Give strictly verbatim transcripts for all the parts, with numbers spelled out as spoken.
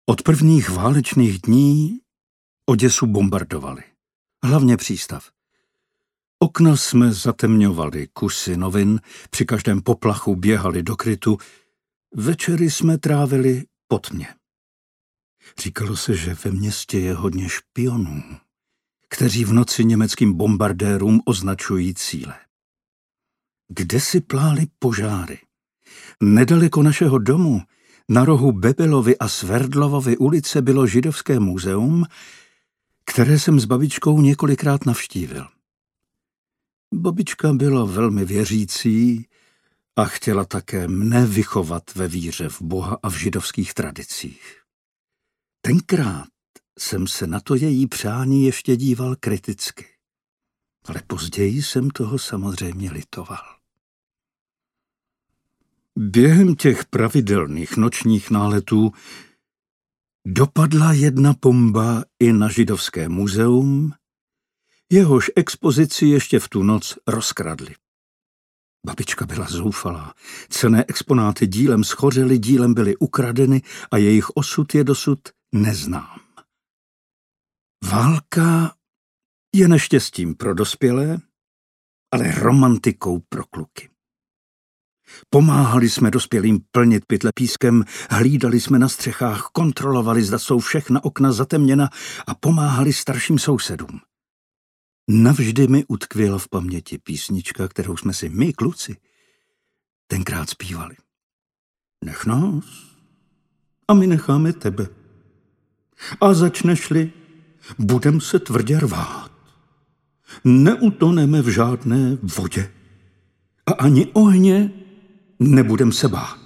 Od prvních válečných dní Oděsu bombardovali. Hlavně přístav. Okna jsme zatemňovali, kusy novin, při každém poplachu běhali do krytu. Večery jsme trávili po tmě. Říkalo se, že ve městě je hodně špionů, kteří v noci německým bombardérům označují cíle. Kde si plály požáry? Nedaleko našeho domu, na rohu Bebelovy a Sverdlovovy ulice, bylo židovské muzeum, které jsem s babičkou několikrát navštívil. Babička byla velmi věřící a chtěla také mne vychovat ve víře v Boha a v židovských tradicích. Tenkrát jsem se na to její přání ještě díval kriticky, ale později jsem toho samozřejmě litoval. Během těch pravidelných nočních náletů dopadla jedna bomba i na židovské muzeum, jehož expozici ještě v tu noc rozkradli. Babička byla zoufalá. Cenné exponáty dílem schořely, dílem byly ukradeny a jejich osud je dosud neznám. Válka je neštěstím pro dospělé, ale romantikou pro kluky. Pomáhali jsme dospělým plnit pytle pískem, hlídali jsme na střechách, kontrolovali, zda jsou všechna okna zatemněna a pomáhali starším sousedům. Navždy mi utkvěla v paměti písnička, kterou jsme si my, kluci, tenkrát zpívali. Nech nás a my necháme tebe. A začneš-li, budem se tvrdě rvát. Neutoneme v žádné vodě a ani ohně nebudem se bát.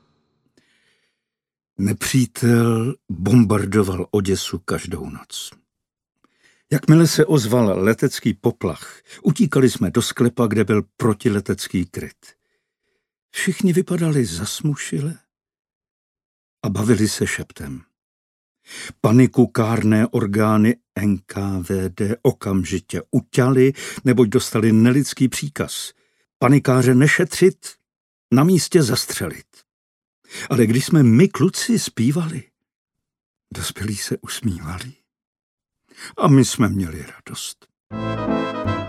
Nepřítel bombardoval Oděsu každou noc. Jakmile se ozval letecký poplach, utíkali jsme do sklepa, kde byl protiletecký kryt. Všichni vypadali zasmušile a bavili se šeptem. Paniku kárné orgány N K V D okamžitě uťali, neboť dostali nelidský příkaz. Panikáře nešetřit, na místě zastřelit. Ale když jsme my kluci zpívali, dospělí se usmívali a my jsme měli radost.